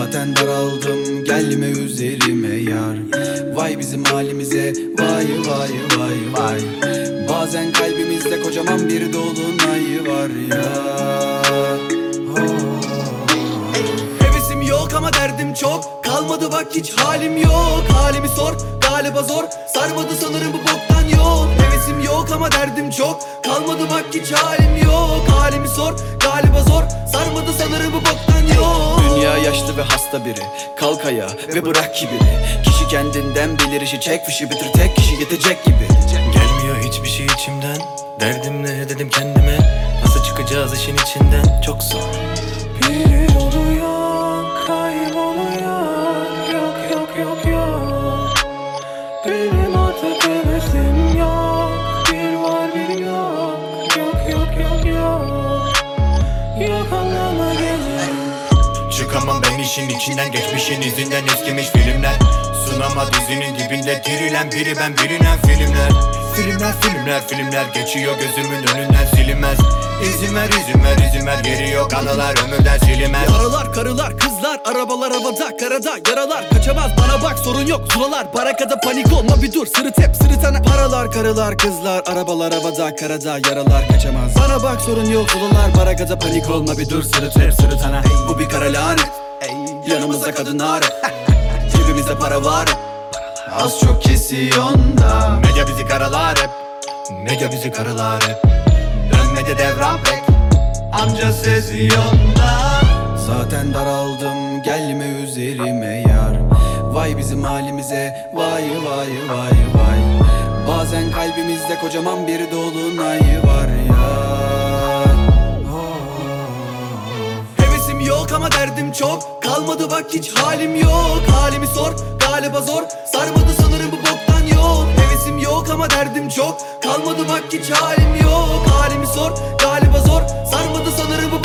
Zaten daraldım, gelme üzerime yar. Vay bizim halimize, vay vay vay vay. Bazen kalbimizde kocaman bir dolunay var ya. Hevesim yok ama derdim çok. Kalmadı bak hiç halim yok. Halimi sor, galiba zor. Sarmadı sanırım bu boktan yol. Hevesim yok ama derdim çok. Kalmadı bak hiç halim yok. Halimi sor, galiba zor. Sarmadı sanırım bu boktan yol. Dünya yaşlı ve hasta biri. Kalk ayağa ve bırak kibiri. Kişi kendinden bilir, işi çek fişi bitir, tek kişi yetecek gibi. Gelmiyor hiçbir şey içimden. Derdim ne dedim kendime. Nasıl çıkacağız işin içinden, çok zor. Biri oluyor, kayboluyor. Yok yok yok yok. Benim artık hevesim yok. Bir var bir yok. Yok yok yok yok. Yok anlama gelir. Çıkamam ben işin içinden, geçmişin izinden eskimiş filmler. Sunama dizinin dibinde dirilen biri ben, bilinen filmler. Filmler geçiyor gözümün önünden, silinmez. İzin ver izin ver izin ver, geri yok anılar ömürden silinmez. Yaralar, karılar, kızlar, arabalar havada, karada yaralar kaçamaz, bana bak sorun yok. Zulalar, barakada panik olma bir dur, sırıt hep sırıtana. Paralar, karılar, kızlar, arabalar havada, karada yaralar kaçamaz, bana bak sorun yok. Zulalar, barakada panik olma bir dur, sırıt hep sırıtana. Bu bir kara lanet, yanımızda kadınlar. Cebimizde para var, az çok kesiyon da. Medya bizi karalar hep, medya bizi karalar hep. Dönmedi devran pek, anca sezyonda. Zaten daraldım, gelme üzerime yar. Vay bizim halimize, vay vay vay vay. Bazen kalbimizde kocaman bir dolunay var ya. Hevesim yok ama derdim çok. Kalmadı bak hiç halim yok. Halimi sor, galiba zor. Sarmadı sanırım bu boktan yol. Hevesim yok ama derdim çok. Kalmadı bak hiç halim yok. Halimi sor, galiba zor. Sarmadı sanırım bu